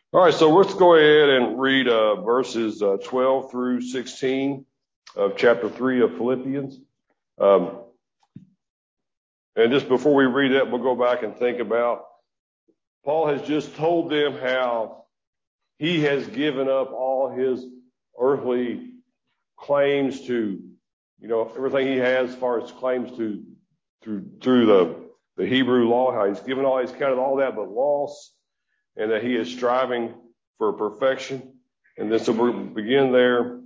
All right, so let's go ahead and read verses 12 through 16 of chapter 3 of Philippians. And just before we read that, we'll go back and think about Paul has just told them how he has given up all his earthly claims to, everything he has as far as claims to through the Hebrew law, how he's counted all that but loss, and that he is striving for perfection. And then so we'll begin there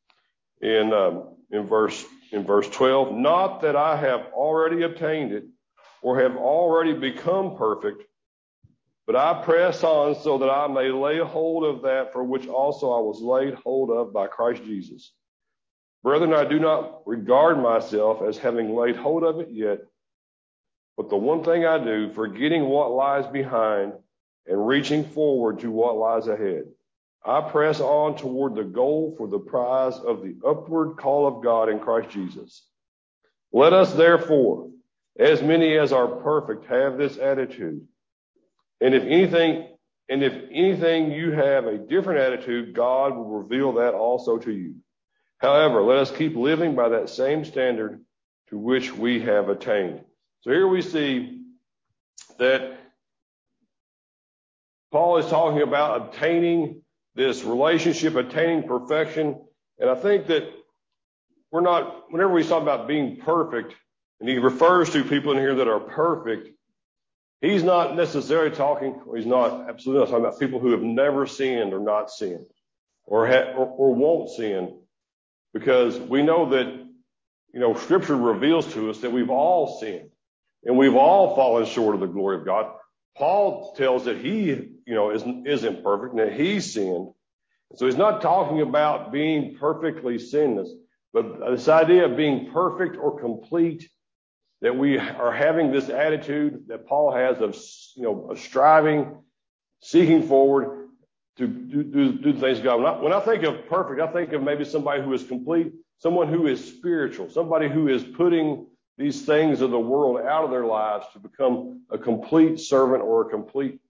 in verse 12. Not that I have already obtained it or have already become perfect, but I press on so that I may lay hold of that for which also I was laid hold of by Christ Jesus. Brethren, I do not regard myself as having laid hold of it yet, but the one thing I do, forgetting what lies behind and reaching forward to what lies ahead, I press on toward the goal for the prize of the upward call of God in Christ Jesus. Let us therefore, as many as are perfect, have this attitude. And if anything you have a different attitude, God will reveal that also to you. However, let us keep living by that same standard to which we have attained. So here we see that Paul is talking about obtaining this relationship, attaining perfection. And I think that whenever we talk about being perfect, and he refers to people in here that are perfect, he's not necessarily absolutely not talking about people who have never sinned or not sinned or won't sin, because we know that, Scripture reveals to us that we've all sinned and we've all fallen short of the glory of God. Paul tells that he, isn't perfect and that he sinned. So he's not talking about being perfectly sinless, but this idea of being perfect or complete, that we are having this attitude that Paul has of striving, seeking forward to do the things of God. When I think of perfect, I think of maybe somebody who is complete, someone who is spiritual, somebody who is putting these things of the world out of their lives to become a complete servant or a complete,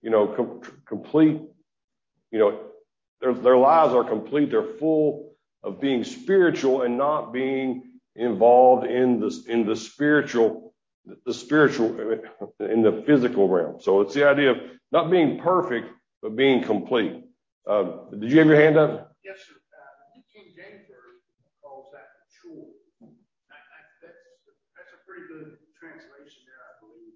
their lives are complete. They're full of being spiritual and not being involved in the spiritual, in the physical realm. So it's the idea of not being perfect, but being complete. Did you have your hand up? Yes, sir. King James calls that mature. That's a pretty good translation there, I believe.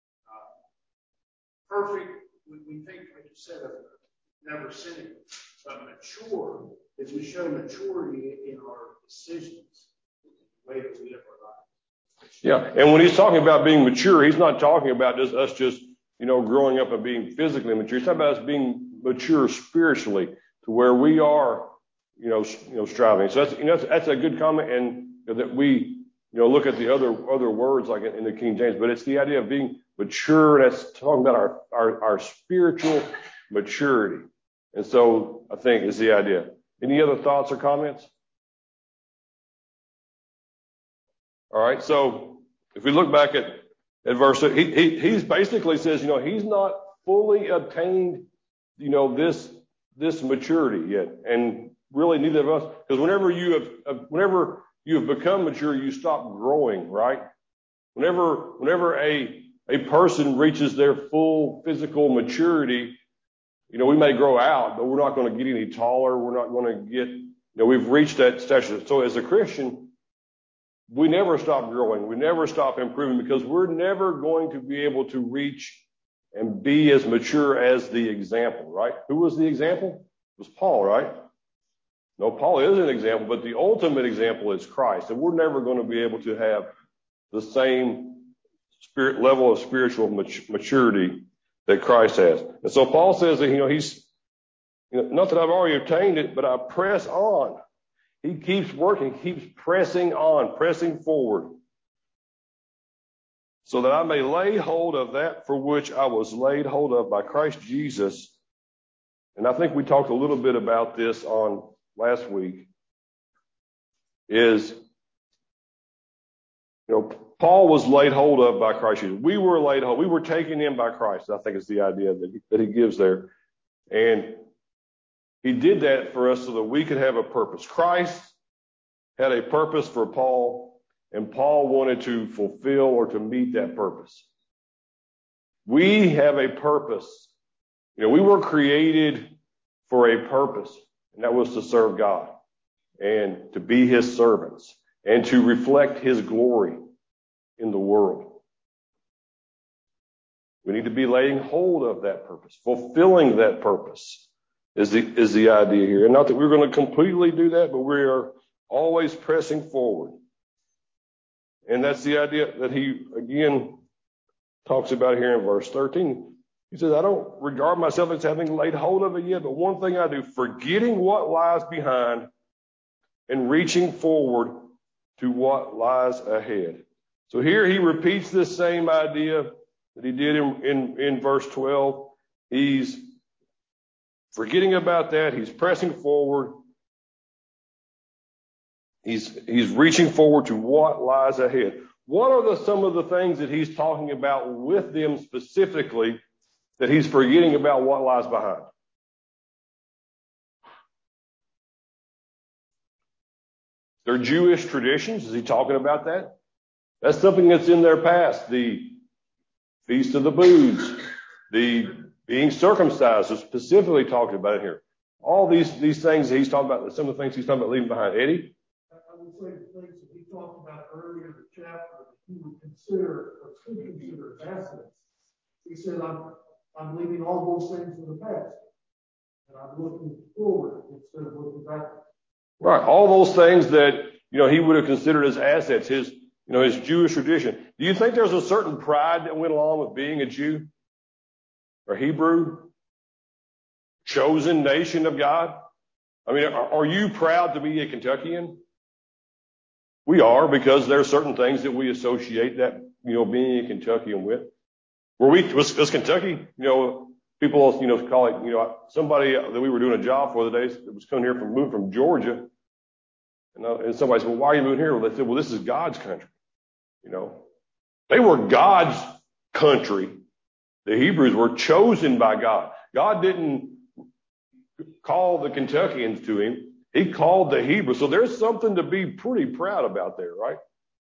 Perfect, we think, like you said, of never sinning. But mature is we show maturity in our decisions, the way that we live our lives. Yeah, and when he's talking about being mature, he's not talking about us growing up and being physically mature. He's talking about us being mature spiritually to where we are, striving. So that's a good comment, and that we, look at the other words like in the King James, but it's the idea of being mature. That's talking about our spiritual maturity. And so I think is the idea. Any other thoughts or comments? All right. So if we look back at verse, he's basically says, he's not fully obtained, this maturity yet. And really neither of us, because whenever you have become mature, you stop growing, right? Whenever a person reaches their full physical maturity, we may grow out, but we're not going to get any taller. We're not going to get, we've reached that stature. So as a Christian, we never stop growing. We never stop improving, because we're never going to be able to reach and be as mature as the example, right? Who was the example? It was Paul, right? No, Paul is an example, but the ultimate example is Christ. And we're never going to be able to have the same level of spiritual maturity that Christ has. And so Paul says that, he's, not that I've already obtained it, but I press on. He keeps working, keeps pressing on, pressing forward, so that I may lay hold of that for which I was laid hold of by Christ Jesus. And I think we talked a little bit about this on last week, is, Paul was laid hold of by Christ Jesus. We were laid hold. We were taken in by Christ. I think is the idea that he gives there. And he did that for us so that we could have a purpose. Christ had a purpose for Paul, and Paul wanted to fulfill or to meet that purpose. We have a purpose. You know, we were created for a purpose, and that was to serve God and to be his servants and to reflect his glory in the world. We need to be laying hold of that purpose. Fulfilling that purpose is the idea here. And not that we're going to completely do that, but we are always pressing forward. And that's the idea that he, again, talks about here in verse 13. He says, I don't regard myself as having laid hold of it yet, but one thing I do, forgetting what lies behind and reaching forward to what lies ahead. So here he repeats this same idea that he did in verse 12. He's forgetting about that. He's pressing forward. He's reaching forward to what lies ahead. What are some of the things that he's talking about with them specifically that he's forgetting about what lies behind? Their Jewish traditions. Is he talking about that? That's something that's in their past. The Feast of the Booths, the being circumcised is specifically talked about it here. All these things that he's talking about, some of the things he's talking about leaving behind. Eddie? I would say the things that he talked about earlier in the chapter that he would consider or could consider as assets. He said, I'm leaving all those things in the past. And I'm looking forward instead of looking back. Right. All those things that, he would have considered as assets, his Jewish tradition. Do you think there's a certain pride that went along with being a Jew or Hebrew, chosen nation of God? I mean, are you proud to be a Kentuckian? We are, because there are certain things that we associate that, being a Kentuckian with. Was Kentucky, people, call it, somebody that we were doing a job for the day that was coming here moved from Georgia. And somebody said, well, why are you moving here? Well, they said, well, this is God's country. They were God's country. The Hebrews were chosen by God. God didn't call the Kentuckians to him. He called the Hebrews. So there's something to be pretty proud about there, right?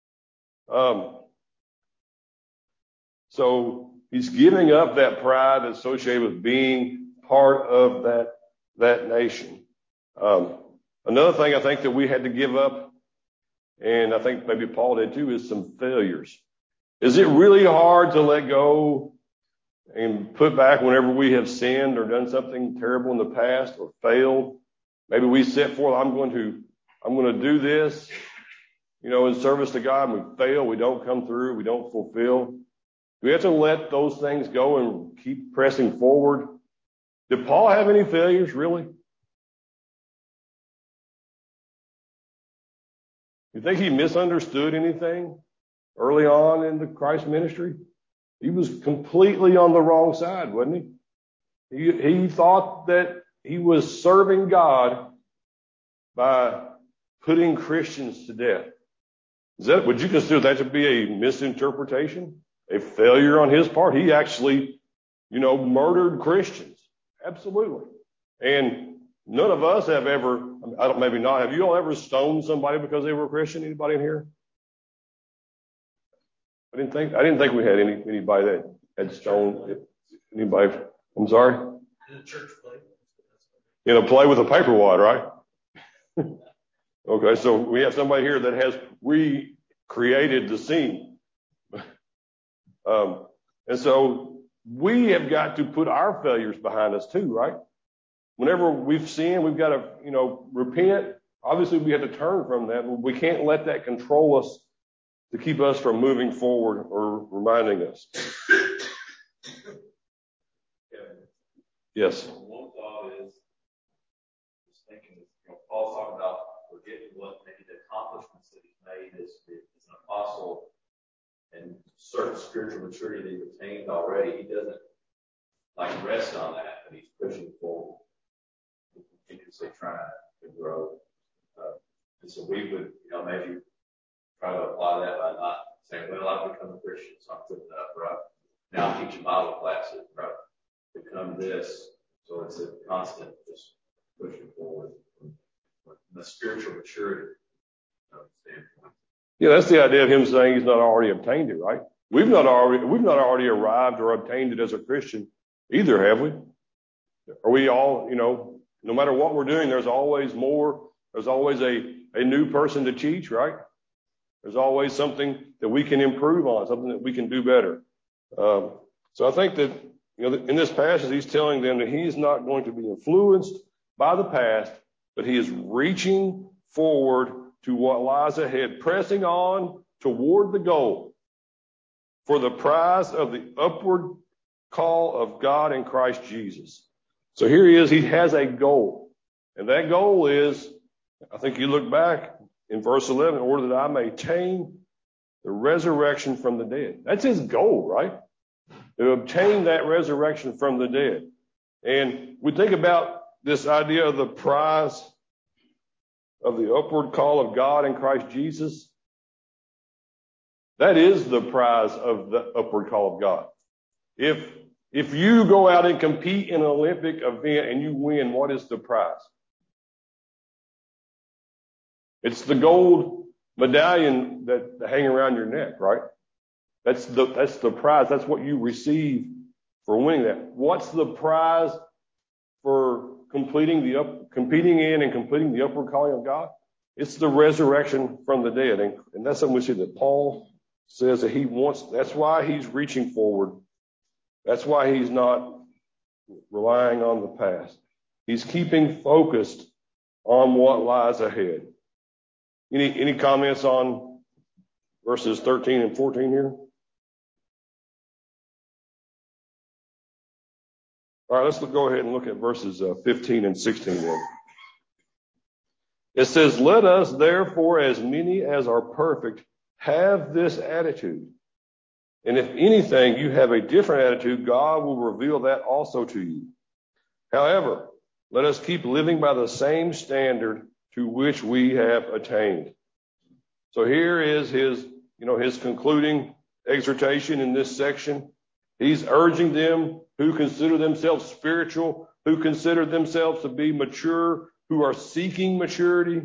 So he's giving up that pride associated with being part of that nation. Another thing I think that we had to give up, and I think maybe Paul did too, is some failures. Is it really hard to let go and put back whenever we have sinned or done something terrible in the past or failed? Maybe we set forth, I'm going to do this, in service to God, and we fail, we don't come through, we don't fulfill. We have to let those things go and keep pressing forward. Did Paul have any failures, really? You think he misunderstood anything early on in the Christ ministry? He was completely on the wrong side, wasn't he? He thought that he was serving God by putting Christians to death. Would you consider that to be a misinterpretation? A failure on his part? He actually, murdered Christians. Absolutely. And none of us have ever, maybe not, have you all ever stoned somebody because they were a Christian? Anybody in here? I didn't think we had anybody that had stoned anybody. I'm sorry? In a church play. In a play with a paper wad, right? Okay, so we have somebody here that has recreated the scene. And so we have got to put our failures behind us too, right? Whenever we've sinned, we've got to, repent. Obviously, we have to turn from that. We can't let that control us to keep us from moving forward or reminding us. Yes. One thought is, thinking, Paul's talking about forgetting what maybe the accomplishments that he's made as an apostle and certain spiritual maturity that he's attained already. He doesn't rest on that, but he's pushing forward. He continuously trying to grow. And so we would, maybe try to apply that by not saying, well, I've become a Christian, so I'm good enough, right? Now I'm teaching Bible classes, right? Become this, So it's a constant just pushing forward from the spiritual maturity standpoint. Yeah, that's the idea of him saying he's not already obtained it, right? We've not already arrived or obtained it as a Christian either, have we? Are we all, no matter what we're doing, there's always more. There's always a new person to teach, right? There's always something that we can improve on, something that we can do better. So I think that, in this passage, he's telling them that he's not going to be influenced by the past, but he is reaching forward to what lies ahead, pressing on toward the goal for the prize of the upward call of God in Christ Jesus. So here he is. He has a goal. And that goal is, I think you look back in verse 11, in order that I may attain the resurrection from the dead. That's his goal, right? To obtain that resurrection from the dead. And we think about this idea of the prize of the upward call of God in Christ Jesus. That is the prize of the upward call of God. If you go out and compete in an Olympic event and you win, what is the prize? It's the gold medallion that hang around your neck, right? That's the prize. That's what you receive for winning that. What's the prize for competing in and completing the upward calling of God? It's the resurrection from the dead. And that's something we see that Paul says that he wants. That's why he's reaching forward. That's why he's not relying on the past. He's keeping focused on what lies ahead. Any comments on verses 13 and 14 here? All right, let's go ahead and look at verses 15 and 16 then. It says, let us therefore, as many as are perfect, have this attitude. And if anything, you have a different attitude, God will reveal that also to you. However, let us keep living by the same standard to which we have attained. So here is his concluding exhortation in this section. He's urging them who consider themselves spiritual, who consider themselves to be mature, who are seeking maturity,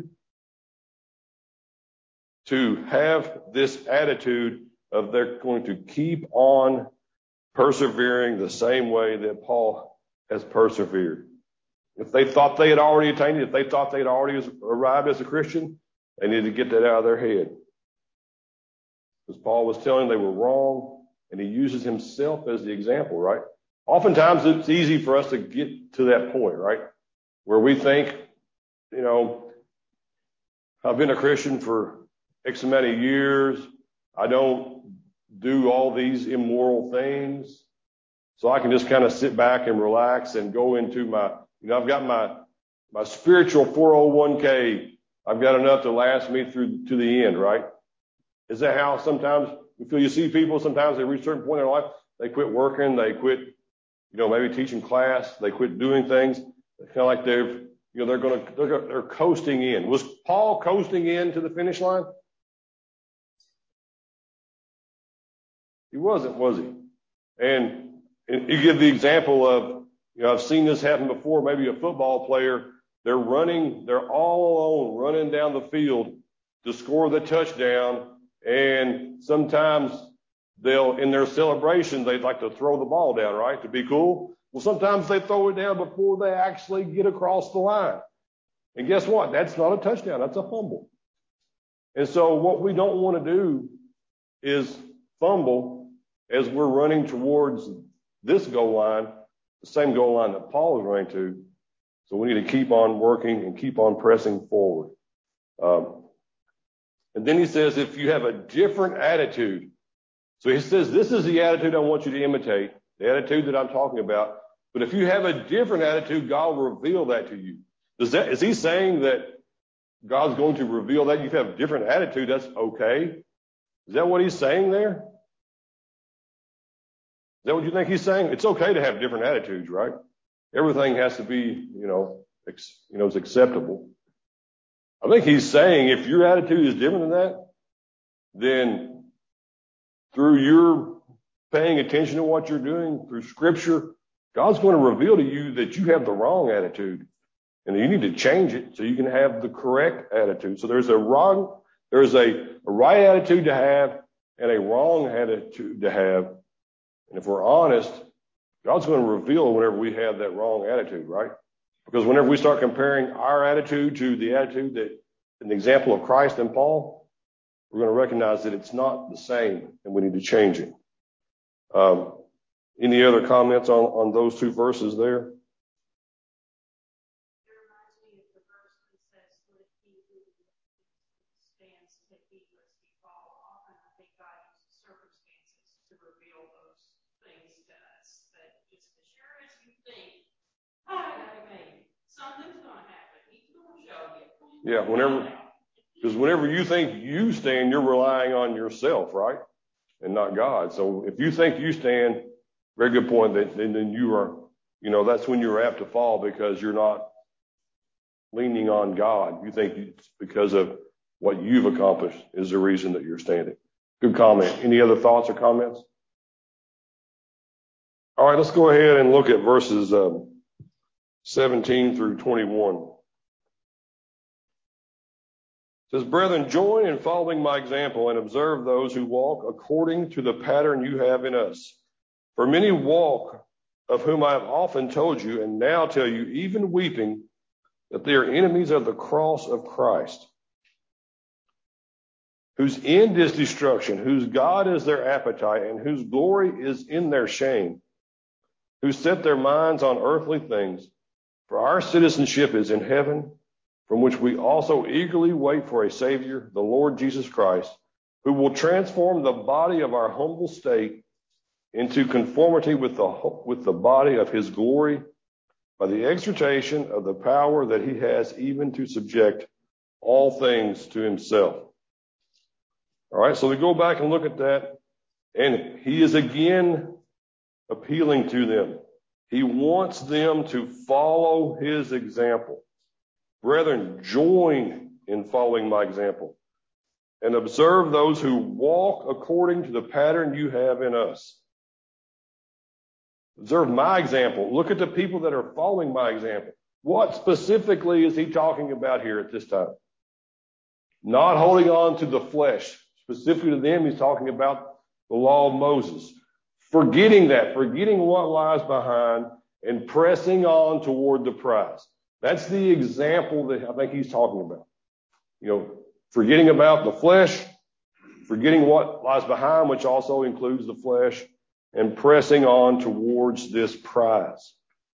to have this attitude of they're going to keep on persevering the same way that Paul has persevered. If they thought they had already attained it, if they thought they had already arrived as a Christian, they needed to get that out of their head. Because Paul was telling them they were wrong, and he uses himself as the example, right? Oftentimes it's easy for us to get to that point, right? Where we think, I've been a Christian for X amount of years. I don't do all these immoral things. So I can just kind of sit back and relax and go into I've got my spiritual 401k. I've got enough to last me through to the end, right? Is that how sometimes we feel? You see people, sometimes they reach a certain point in their life, they quit working, they quit, maybe teaching class, they quit doing things. It's kind of like they're coasting in. Was Paul coasting in to the finish line? He wasn't, was he? And you give the example of, I've seen this happen before, maybe a football player, they're all alone, running down the field to score the touchdown, and sometimes in their celebration, they'd like to throw the ball down, right, to be cool. Well, sometimes they throw it down before they actually get across the line. And guess what? That's not a touchdown. That's a fumble. And so what we don't want to do is fumble as we're running towards this goal line, the same goal line that Paul is running to. So we need to keep on working and keep on pressing forward. And then he says, if you have a different attitude. So he says, this is the attitude I want you to imitate, the attitude that I'm talking about. But if you have a different attitude, God will reveal that to you. Is he saying that God's going to reveal that? You have a different attitude, that's okay. Is that what he's saying there? Is that what you think he's saying? It's okay to have different attitudes, right? Everything has to be, it's acceptable. I think he's saying if your attitude is different than that, then through your paying attention to what you're doing, through Scripture, God's going to reveal to you that you have the wrong attitude and you need to change it so you can have the correct attitude. So there's a right attitude to have and a wrong attitude to have. And if we're honest, God's going to reveal whenever we have that wrong attitude, right? Because whenever we start comparing our attitude to the attitude that an example of Christ and Paul, we're going to recognize that it's not the same and we need to change it. Any other comments on those two verses there? Yeah, whenever you think you stand, you're relying on yourself, right? And not God. So if you think you stand, very good point, then you are, that's when you're apt to fall because you're not leaning on God. You think it's because of what you've accomplished is the reason that you're standing. Good comment. Any other thoughts or comments? All right, let's go ahead and look at verses 17 through 21. It says, brethren, join in following my example and observe those who walk according to the pattern you have in us. For many walk, of whom I have often told you, and now tell you, even weeping, that they are enemies of the cross of Christ, whose end is destruction, whose God is their appetite, and whose glory is in their shame, who set their minds on earthly things. For our citizenship is in heaven, from which we also eagerly wait for a Savior, the Lord Jesus Christ, who will transform the body of our humble state into conformity with the body of his glory by the exertion of the power that he has even to subject all things to himself. All right, so we go back and look at that, and he is again appealing to them. He wants them to follow his example. Brethren, join in following my example and observe those who walk according to the pattern you have in us. Observe my example. Look at the people that are following my example. What specifically is he talking about here at this time? Not holding on to the flesh. Specifically to them, he's talking about the law of Moses. Forgetting what lies behind and pressing on toward the prize. That's the example that I think he's talking about. Forgetting about the flesh, forgetting what lies behind, which also includes the flesh, and pressing on towards this prize.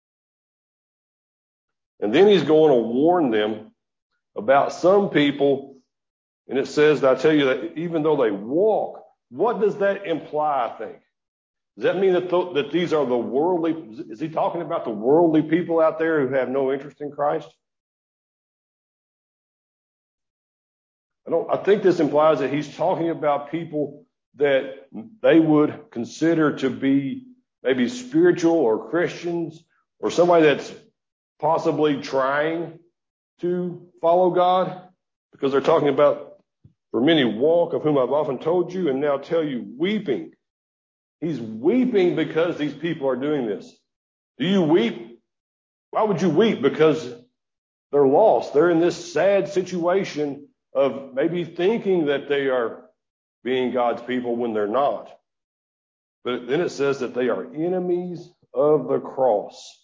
And then he's going to warn them about some people, and it says, I tell you that even though they walk, what does that imply, I think? Does that mean that these are the worldly? Is he talking about the worldly people out there who have no interest in Christ? I think this implies that he's talking about people that they would consider to be maybe spiritual or Christians or somebody that's possibly trying to follow God, because they're talking about, for many walk, of whom I've often told you and now tell you, weeping. He's weeping because these people are doing this. Do you weep? Why would you weep? Because they're lost. They're in this sad situation of maybe thinking that they are being God's people when they're not. But then it says that they are enemies of the cross.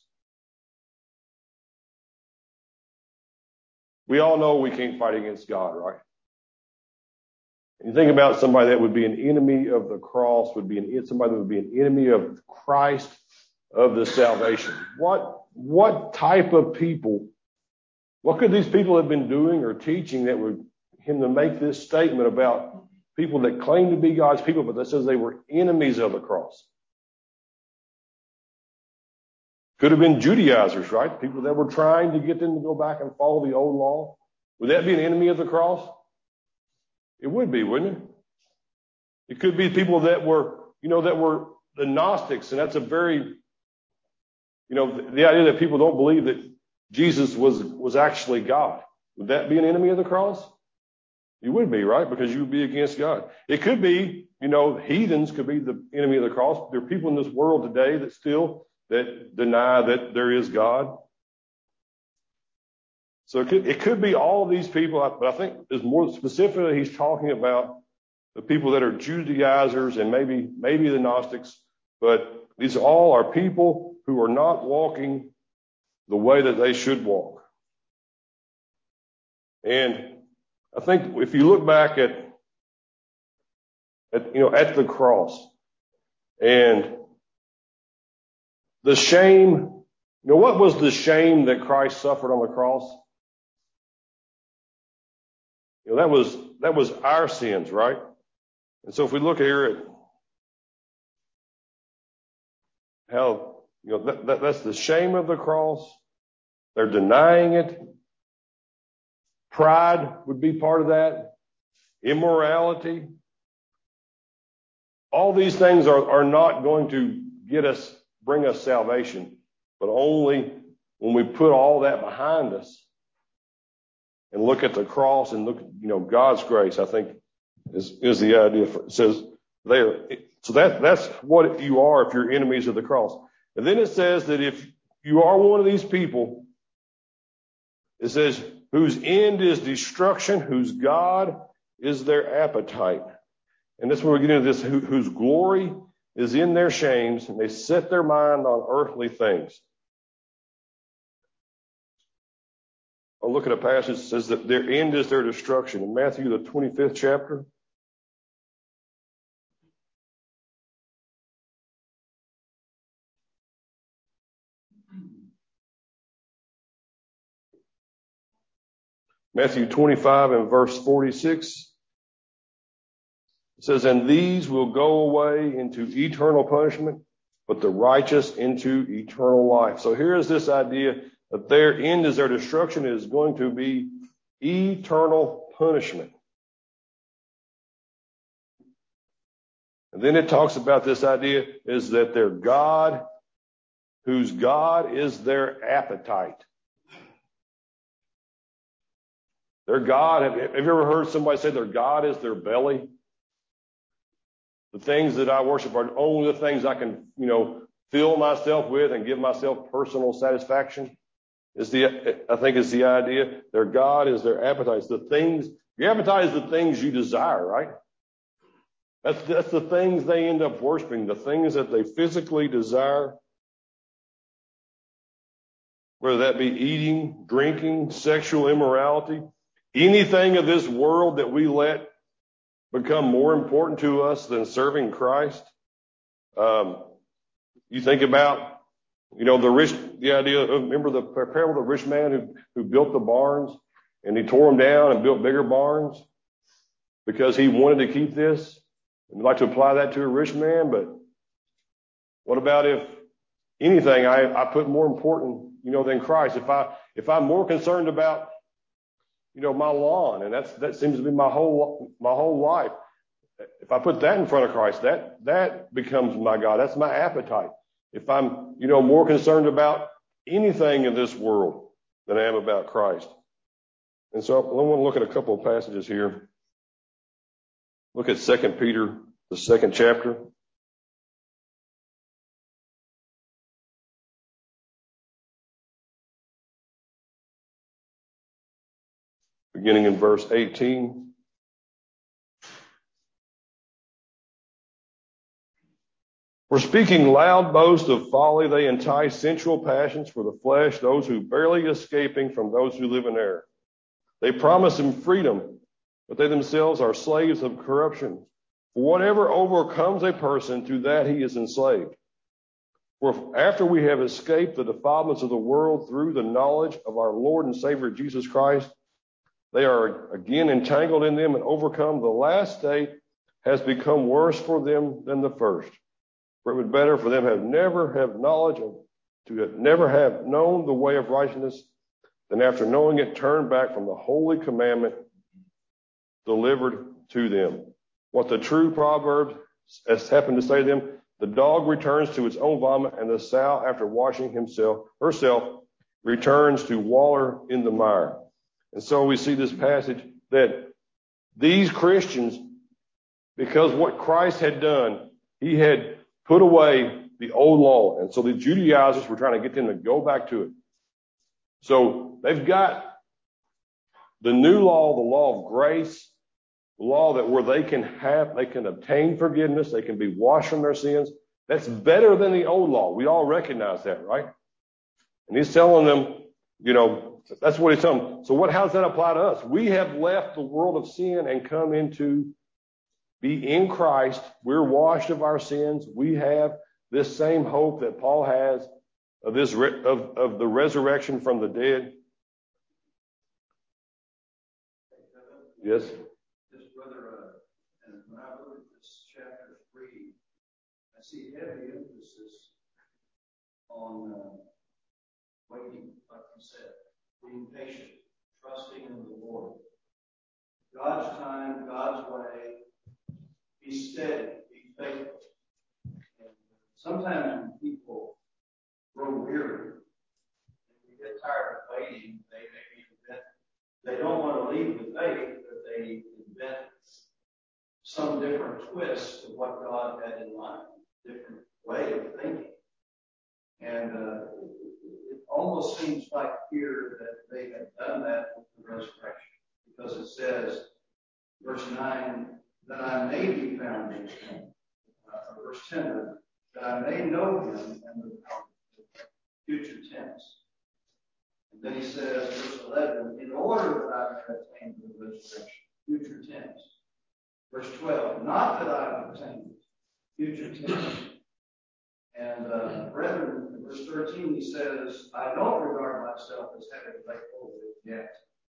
We all know we can't fight against God, right? You think about somebody that would be an enemy of the cross, somebody that would be an enemy of Christ, of the salvation. What type of people, what could these people have been doing or teaching that would him to make this statement about people that claim to be God's people, but that says they were enemies of the cross? Could have been Judaizers, right? People that were trying to get them to go back and follow the old law. Would that be an enemy of the cross? It would be, wouldn't it? It could be people that were the Gnostics, and that's a very, the idea that people don't believe that Jesus was actually God. Would that be an enemy of the cross? You would be, right? Because you would be against God. It could be, heathens could be the enemy of the cross. There are people in this world today that still that deny that there is God. So it could be all of these people, but I think is more specifically he's talking about the people that are Judaizers and maybe the Gnostics, but these all are people who are not walking the way that they should walk. And I think if you look back at the cross and the shame, what was the shame that Christ suffered on the cross? That was our sins, right? And so if we look here at how, that's the shame of the cross. They're denying it. Pride would be part of that. Immorality. All these things are not going to bring us salvation, but only when we put all that behind us and look at the cross and look at, God's grace, I think is the idea. It says there. So that's what you are if you're enemies of the cross. And then it says that if you are one of these people, it says, whose end is destruction, whose God is their appetite. And that's where we get into this, whose glory is in their shames, and they set their mind on earthly things. I'll look at a passage that says that their end is their destruction. In Matthew, the 25th chapter. Matthew 25 and verse 46. It says, and these will go away into eternal punishment, but the righteous into eternal life. So here is this idea that their end is their destruction is going to be eternal punishment. And then it talks about this idea is that their God, whose God is their appetite. Their God, have you ever heard somebody say their God is their belly? The things that I worship are only the things I can, fill myself with and give myself personal satisfaction. I think it's the idea. Their God is their appetites. Your appetite is the things you desire, right? That's the things they end up worshiping, the things that they physically desire. Whether that be eating, drinking, sexual immorality, anything of this world that we let become more important to us than serving Christ. You think about, the idea of, remember the parable of the rich man who built the barns and he tore them down and built bigger barns because he wanted to keep this. I'd like to apply that to a rich man, but what about if anything I put more important, than Christ? If I'm more concerned about, my lawn, and that seems to be my whole life. If I put that in front of Christ, that becomes my God. That's my appetite. If I'm, more concerned about anything in this world than I am about Christ. And so I want to look at a couple of passages here. Look at 2 Peter, the 2nd chapter. Beginning in verse 18. For speaking loud boast of folly, they entice sensual passions for the flesh, those who barely escaping from those who live in error. They promise them freedom, but they themselves are slaves of corruption. For whatever overcomes a person, to that he is enslaved. For after we have escaped the defilements of the world through the knowledge of our Lord and Savior Jesus Christ, they are again entangled in them and overcome. The last state has become worse for them than the first. For it would be better for them to never have known the way of righteousness, than after knowing it, turn back from the holy commandment delivered to them. What the true proverb has happened to say to them, the dog returns to its own vomit, and the sow, after washing herself, returns to waller in the mire. And so we see this passage that these Christians, because what Christ had done, he had put away the old law. And so the Judaizers were trying to get them to go back to it. So they've got the new law, the law of grace, the law that where they can obtain forgiveness, they can be washed from their sins. That's better than the old law. We all recognize that, right? And he's telling them, that's what he's telling them. So how does that apply to us? We have left the world of sin and come into be in Christ. We're washed of our sins. We have this same hope that Paul has of the resurrection from the dead. Yes. Yes, brother. And when I look at this chapter 3, I see heavy emphasis on waiting, like you said, being patient, trusting in the Lord. God's time, God's way. Be steady, be faithful. And sometimes when people grow weary and we get tired of waiting, they don't want to leave the faith, but they invent some different twist of what God had in mind, different way of thinking. And it almost seems like here that they have done that with the resurrection, because it says, verse 9, that I may be found in him. Verse 10, that I may know him, and the future tense. And then he says, verse 11, in order that I may attain the resurrection, future tense. Verse 12, not that I have attained, future tense. And brethren, in verse 13, he says, I don't regard myself as having laid hold of it yet.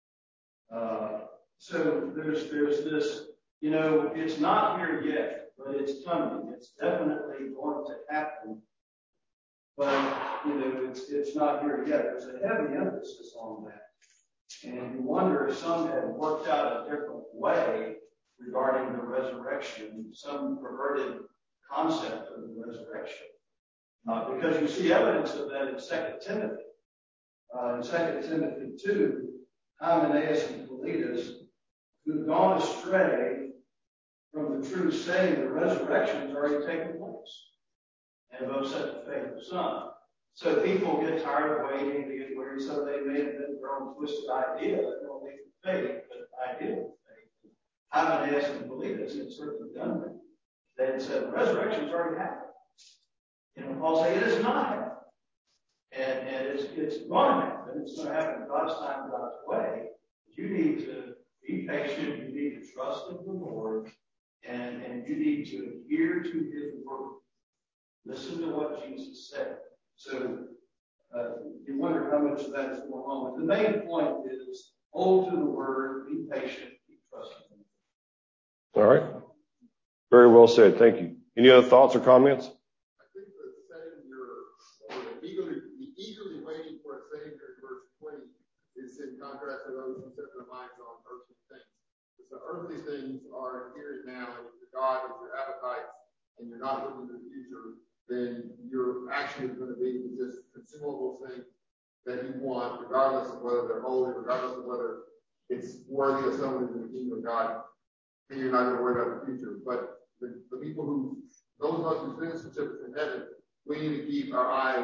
So there's this, it's not here yet, but it's coming. It's definitely going to happen. But, it's not here yet. There's a heavy emphasis on that. And you wonder if some had worked out a different way regarding the resurrection, some perverted concept of the resurrection. Because you see evidence of that in 2 Timothy. In 2 Timothy 2, Hymenaeus and Philetus, who've gone astray from the true saying the resurrection has already taken place, and have upset the faith of some. So people get tired of waiting, they get weary, so they may have been their own twisted idea. They don't need faith, but idea of faith. Hymenaeus and Philetus had certainly done that. They had said the resurrection has already happened. Paul said it is not happened. And it's going to happen. It's going to happen in God's time, God's way. You need to be patient. You need to trust in the Lord. And you need to adhere to his word. Listen to what Jesus said. So you wonder how much of that is going on. But the main point is hold to the word, be patient, keep trusting him. All right. Very well said. Thank you. Any other thoughts or comments? I think the setting eagerly waiting for a Savior in verse 20 is in contrast to those who set their minds on earthly things. Because the earthly things are here and now, and if your God is your appetites and you're not looking to the future, then your action is going to be just consumable things that you want, regardless of whether they're holy, regardless of whether it's worthy of someone who's in the kingdom of God. And you're not going to worry about the future. But the people those of us whose citizenship is in heaven, we need to keep our eyes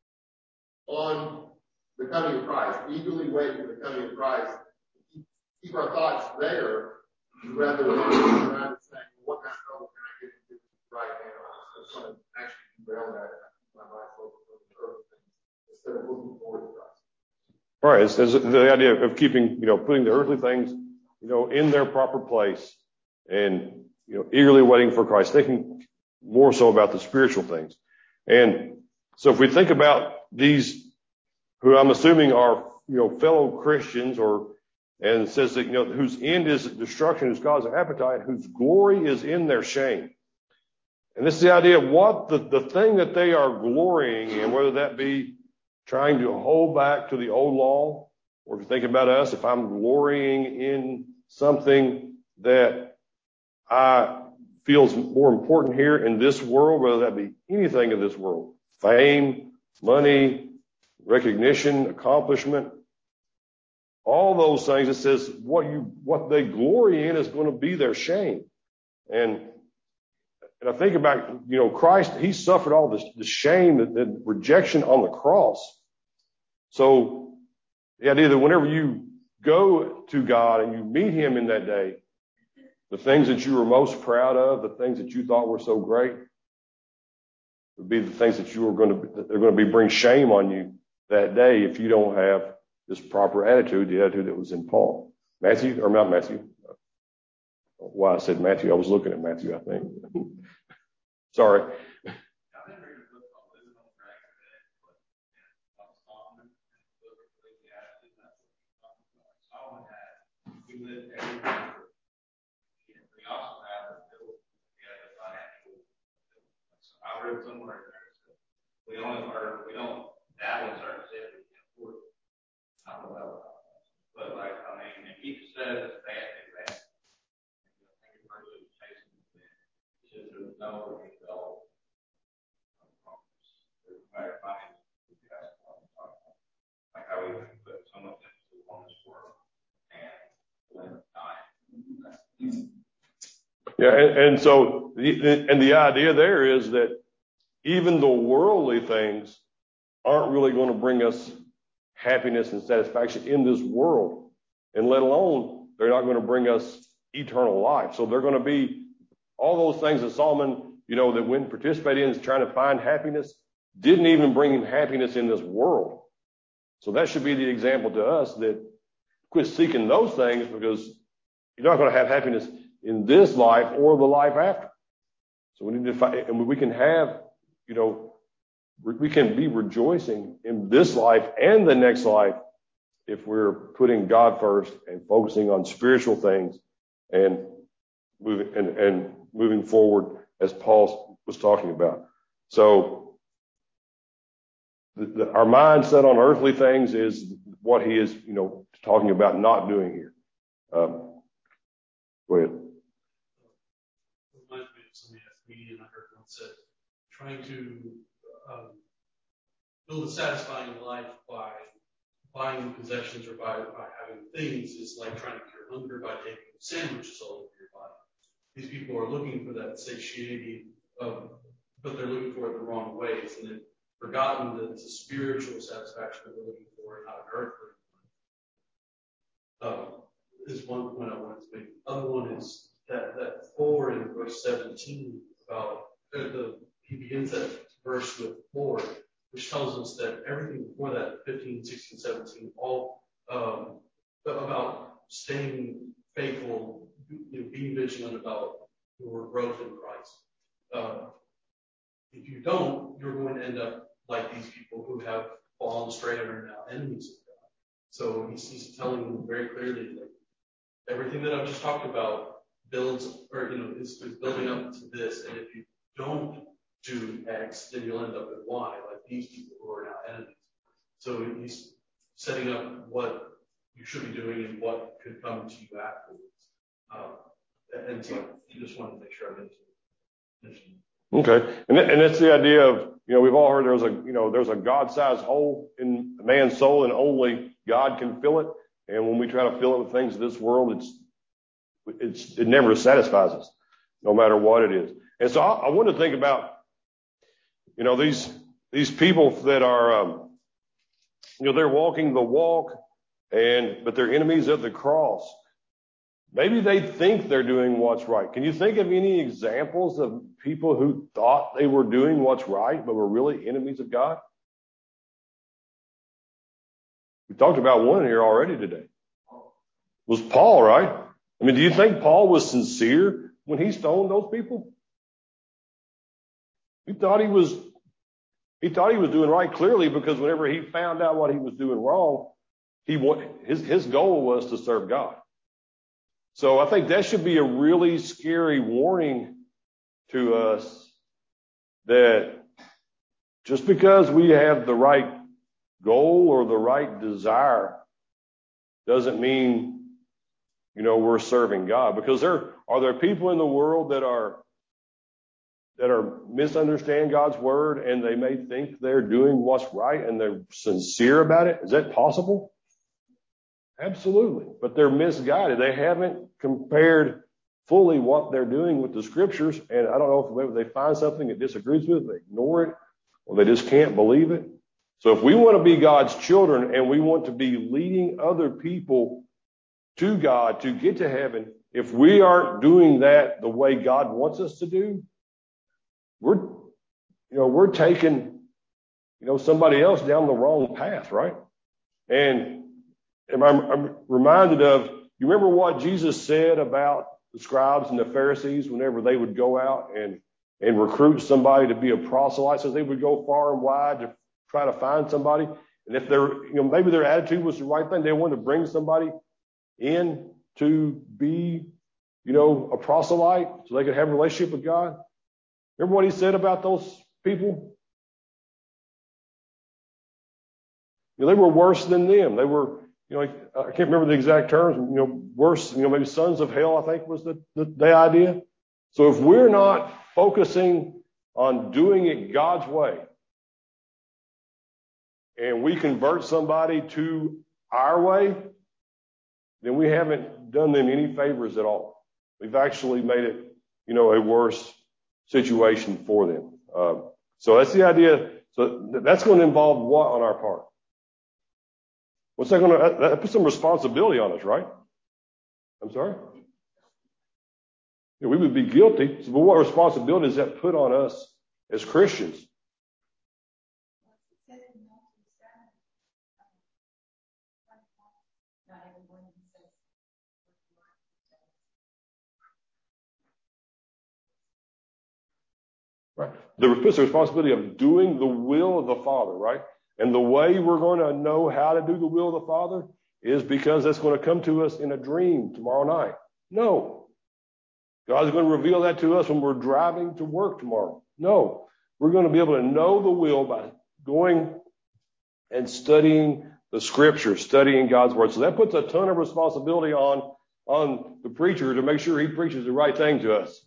on the coming of Christ, eagerly waiting for the coming of Christ. Keep our thoughts there rather than around and saying, what kind of trouble can I get into right now? So I'm actually derail that and keep my mind focused on the earthly things instead of looking forward to Christ. Right. It's the idea of keeping, putting the earthly things, in their proper place and, eagerly waiting for Christ, thinking more so about the spiritual things. And so if we think about these, who I'm assuming are, fellow Christians and it says that, whose end is destruction, whose cause of appetite, whose glory is in their shame. And this is the idea of what the thing that they are glorying in, whether that be trying to hold back to the old law, or if you think about us, if I'm glorying in something that feels more important here in this world, whether that be anything in this world, fame, money, recognition, accomplishment, all those things, it says what they glory in is going to be their shame. And And I think about, Christ, he suffered all this, the shame, the rejection on the cross. So the idea that whenever you go to God and you meet him in that day, the things that you were most proud of, the things that you thought were so great, would be the things that they're going to bring shame on you that day if you don't have this proper attitude, the attitude that was in Paul. Matthew, or not Matthew. Why I said Matthew, I was looking at Matthew, I think. Sorry. I read somewhere we don't dabble in certain things we can afford. I don't know. But and he says it's bad thing bad. I think it's really chasing the thing. It's just no result. Like how we put so much into on this world and let it die. Yeah, and so the idea there is that even the worldly things aren't really going to bring us happiness and satisfaction in this world, and let alone they're not going to bring us eternal life. So they're going to be all those things that Solomon, that went and participated in, is trying to find happiness, didn't even bring him happiness in this world. So that should be the example to us, that quit seeking those things, because you're not going to have happiness in this life or the life after. So we need to find, and we can have, we can be rejoicing in this life and the next life if we're putting God first and focusing on spiritual things and moving forward, as Paul was talking about. So our mindset on earthly things is what he is, talking about not doing here. Go ahead. Reminds me of something a comedian I heard once said, trying to build a satisfying life by buying possessions or by having things is like trying to cure hunger by taking sandwiches all over your body. These people are looking for that satiety, but they're looking for it the wrong ways, and they've forgotten that it's a spiritual satisfaction that we're looking for, not an earthly one. Is one point I wanted to make. The other one is that 4 in verse 17 about he begins that verse with 4, which tells us that everything before that, 15, 16, 17, all about staying faithful, being vigilant about your growth in Christ. If you don't, you're going to end up like these people who have fallen astray and are now enemies of God. So he's telling them very clearly that everything that I've just talked about builds, or is building up to this, and if you don't do X, then you'll end up with Y, like these people who are now enemies. So he's setting up what you should be doing and what could come to you afterwards. And so I just wanted to make sure I mentioned. Okay, and that's the idea of, we've all heard there's a God-sized hole in a man's soul, and only God can fill it. And when we try to fill it with things of this world, it never satisfies us, no matter what it is. And so I want to think about, these people that are, they're walking the walk, but they're enemies of the cross. Maybe they think they're doing what's right. Can you think of any examples of people who thought they were doing what's right, but were really enemies of God? We talked about one here already today. It was Paul, right? I mean, do you think Paul was sincere when he stoned those people? He thought he was doing right, clearly, because whenever he found out what he was doing wrong, his goal was to serve God. So I think that should be a really scary warning to us, that just because we have the right goal or the right desire doesn't mean, we're serving God. Because are there people in the world that are misunderstand God's word, and they may think they're doing what's right and they're sincere about it? Is that possible? Absolutely. But they're misguided. They haven't compared fully what they're doing with the scriptures. And I don't know if maybe they find something that disagrees with it, they ignore it, or they just can't believe it. So if we want to be God's children and we want to be leading other people to God to get to heaven, if we aren't doing that the way God wants us to do, we're taking, somebody else down the wrong path, right? And I'm reminded of, you remember what Jesus said about the scribes and the Pharisees whenever they would go out and recruit somebody to be a proselyte? So they would go far and wide to try to find somebody. And if maybe their attitude was the right thing, they wanted to bring somebody in to be, a proselyte so they could have a relationship with God. Remember what he said about those people? They were worse than them. They were, I can't remember the exact terms, worse, maybe sons of hell, I think was the idea. So if we're not focusing on doing it God's way, and we convert somebody to our way, then we haven't done them any favors at all. We've actually made it, a worse situation for them. So that's the idea. So that's going to involve what on our part? What's that going to, that puts some responsibility on us, right? I'm sorry? We would be guilty. So, but what responsibility does that put on us as Christians? Right. There puts the responsibility of doing the will of the Father, right? And the way we're going to know how to do the will of the Father is because that's going to come to us in a dream tomorrow night. No. God's going to reveal that to us when we're driving to work tomorrow. No. We're going to be able to know the will by going and studying the Scripture, studying God's Word. So that puts a ton of responsibility on the preacher to make sure he preaches the right thing to us.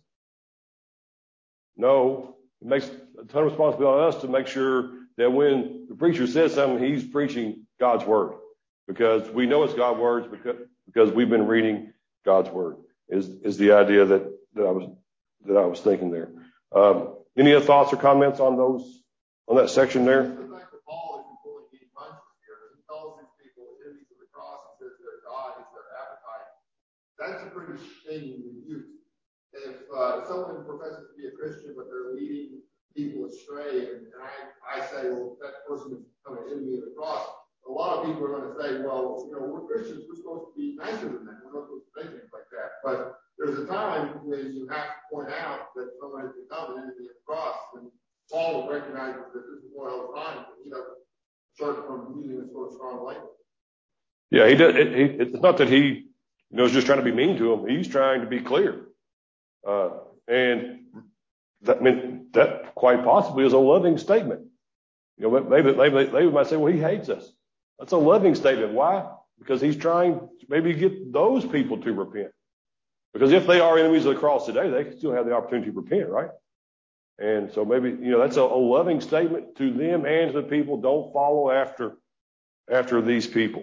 No. It makes a ton of responsibility on us to make sure that when the preacher says something, he's preaching God's Word, because we know it's God's words because we've been reading God's Word is the idea that I was thinking there. Any other thoughts or comments on that section there? The fact that Paul isn't pulling any punches here. He calls these people enemies of the cross and says their God is their appetite. That's a pretty stinging rebuke. If someone professes to be a Christian but they're leading people astray, and I say, well, that person is become an enemy of the cross, a lot of people are going to say, well, we're Christians, we're supposed to be nicer than that. We're not supposed to say things like that. But there's a time when you have to point out that someone has become an enemy of the cross, and Paul recognizes that this is one of the times, and he doesn't start from using this sort of strong language. Yeah, he does. It's not that he is just trying to be mean to him. He's trying to be clear. And that quite possibly is a loving statement. Maybe they might say, well, he hates us. That's a loving statement. Why? Because he's trying to maybe get those people to repent. Because if they are enemies of the cross today, they can still have the opportunity to repent, right? And so maybe, that's a loving statement to them and to the people. Don't follow after these people.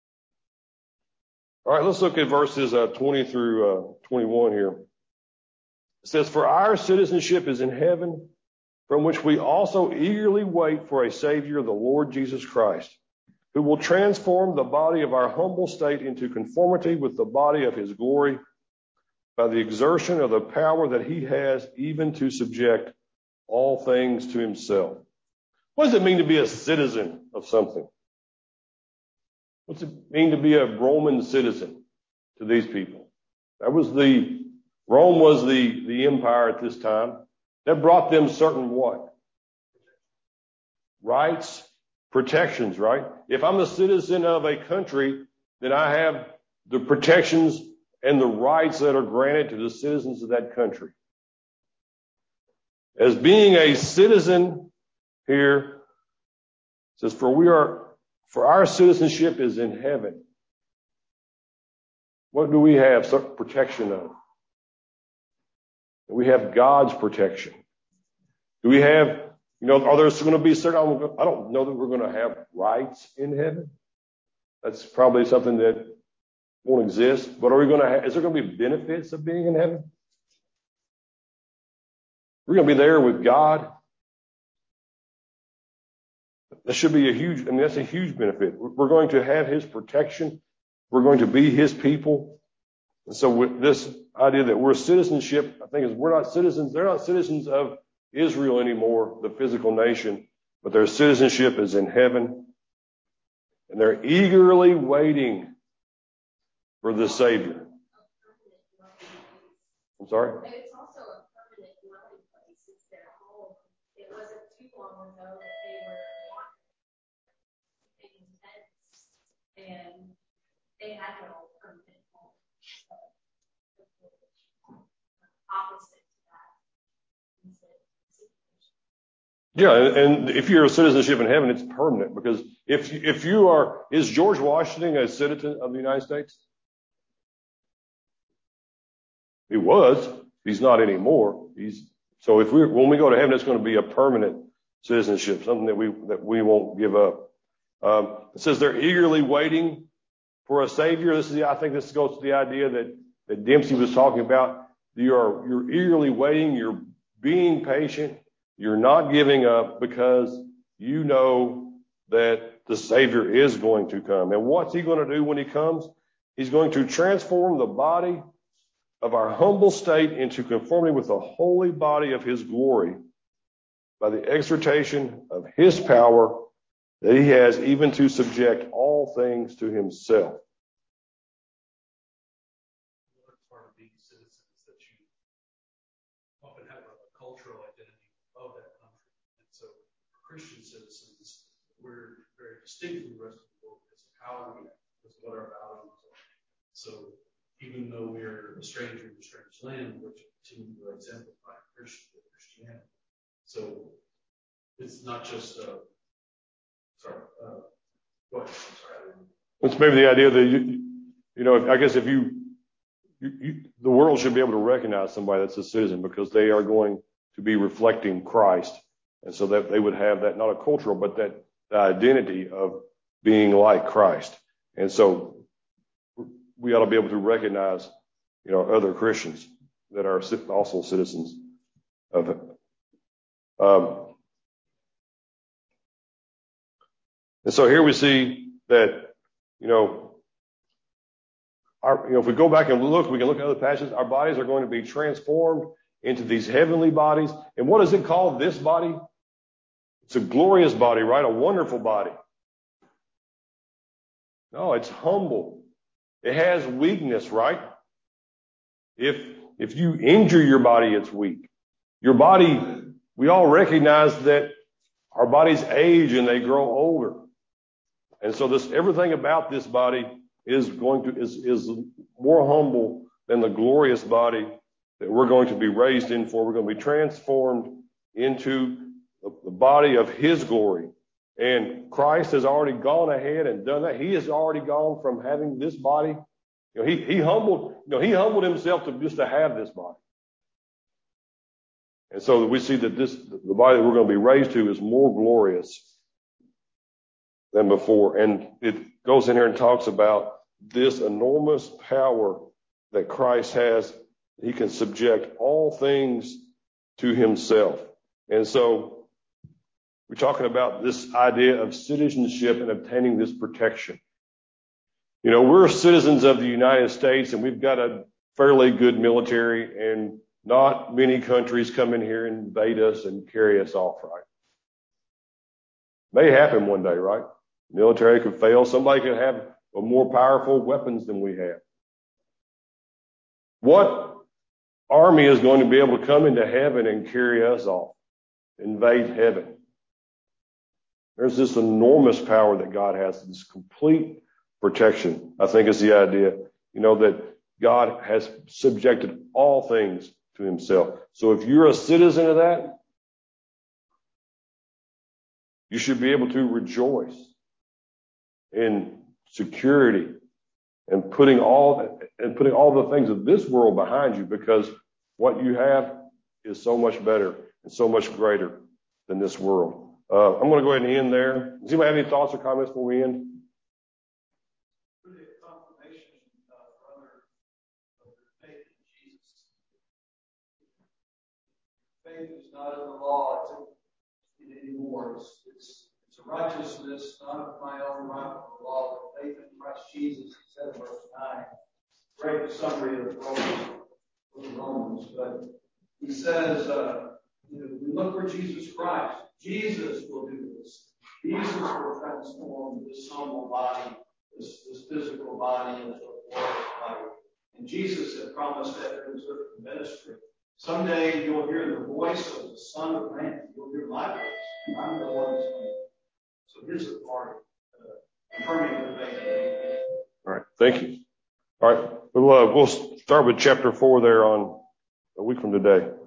All right, let's look at verses 20 through 21 here. It says, for our citizenship is in heaven, from which we also eagerly wait for a Savior, the Lord Jesus Christ, who will transform the body of our humble state into conformity with the body of his glory by the exertion of the power that he has even to subject all things to himself. What does it mean to be a citizen of something? What's it mean to be a Roman citizen to these people? Rome was the empire at this time. That brought them certain what? Rights, protections, right? If I'm a citizen of a country, then I have the protections and the rights that are granted to the citizens of that country. As being a citizen here, it says, for our citizenship is in heaven. What do we have protection of? We have God's protection. Do we have, are there going to be certain, I don't know that we're going to have rights in heaven. That's probably something that won't exist. But is there going to be benefits of being in heaven? We're going to be there with God. That should be that's a huge benefit. We're going to have his protection. We're going to be his people. And so with this idea that we're citizenship, I think we're not citizens. They're not citizens of Israel anymore, the physical nation, but their citizenship is in heaven. And they're eagerly waiting for the Savior. I'm sorry? And it's also a permanent dwelling place. It's their home. It wasn't too long ago that they were in tents and they had no permanent home. So, opposite to that. Yeah, and if you're a citizenship in heaven, it's permanent, because if you are, is George Washington a citizen of the United States? He was. He's not anymore. So when we go to heaven, it's going to be a permanent citizenship, something that we won't give up. It says they're eagerly waiting for a Savior. I think this goes to the idea that Dempsey was talking about. You're eagerly waiting. You're being patient. You're not giving up because you know that the Savior is going to come. And what's he going to do when he comes? He's going to transform the body of our humble state into conformity with the holy body of his glory by the exhortation of his power that he has even to subject all things to himself. Another part of being citizens is that you often have a cultural identity of that country. And so for Christian citizens, we're very distinct from the rest of the world because of how we act, because of what our values are. So even though we're a stranger in a strange land, we're to continue to exemplify Christianity. So it's not just It's maybe the idea that I guess if the world should be able to recognize somebody that's a citizen because they are going to be reflecting Christ, and so that they would have that, not a cultural, but that the identity of being like Christ. And so we ought to be able to recognize, other Christians that are also citizens of it. And so here we see that, if we go back and look, we can look at other passages. Our bodies are going to be transformed into these heavenly bodies. And what is it called, this body? It's a glorious body, right? A wonderful body. No, it's humble. It has weakness, right? If you injure your body, it's weak. Your body, we all recognize that our bodies age and they grow older. And so everything about this body is more humble than the glorious body that we're going to be raised in for. We're going to be transformed into the body of his glory. And Christ has already gone ahead and done that. He has already gone from having this body. He humbled himself to have this body. And so we see that the body that we're going to be raised to is more glorious than before. And it goes in here and talks about this enormous power that Christ has. He can subject all things to himself. And so we're talking about this idea of citizenship and obtaining this protection. We're citizens of the United States, and we've got a fairly good military, and not many countries come in here and invade us and carry us off, right? May happen one day, right? Military could fail. Somebody could have more powerful weapons than we have. What army is going to be able to come into heaven and carry us off, invade heaven? There's this enormous power that God has, this complete protection. I think is the idea, that God has subjected all things to himself. So if you're a citizen of that, you should be able to rejoice in security and putting all the things of this world behind you, because what you have is so much better and so much greater than this world. I'm going to go ahead and end there. Does anybody have any thoughts or comments before we end? For the confirmation, faith is not in the law anymore. It's a righteousness, not of my own right of the law, but faith in Christ Jesus, he said in verse 9. Great summary of Romans. But he says, we look for Jesus Christ. Jesus will do this. Jesus will transform this humble body, this physical body, into a glorious body. And Jesus had promised that in his earthly ministry. Someday you'll hear the voice of the Son of Man. You'll hear my voice. I'm the one who's going to. So here's the part confirming the faith. All right. Thank you. All right. We'll start with chapter 4 there on a week from today.